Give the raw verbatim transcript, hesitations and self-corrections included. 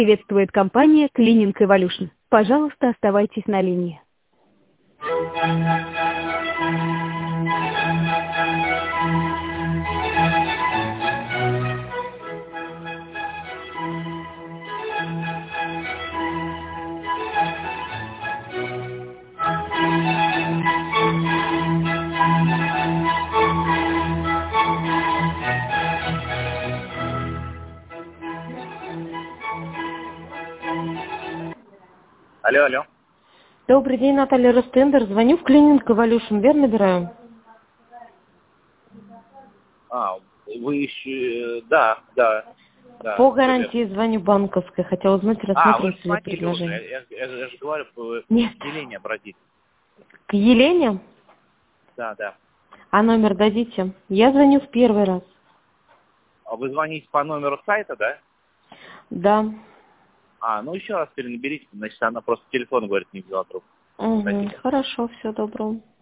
Приветствует компания Cleaning Evolution. Пожалуйста, оставайтесь на линии. Алло, алло. Добрый день, Наталья Ростендер. Звоню в Cleaning Evolution. Верно набираю? А, вы еще... Да, да. да По гарантии звоню банковской. Хотела узнать, а, вы рассматриваете ли звонили предложение. уже. Я, я, я же говорю, по Нет. Елене обратитесь. К Елене? Да, да. А номер дадите? Я звоню в первый раз. А вы звоните по номеру сайта, да? Да. А, ну еще раз перенаберите, значит, она просто телефон, говорит, не взяла трубку. Угу. Спасибо. Хорошо, всего доброго.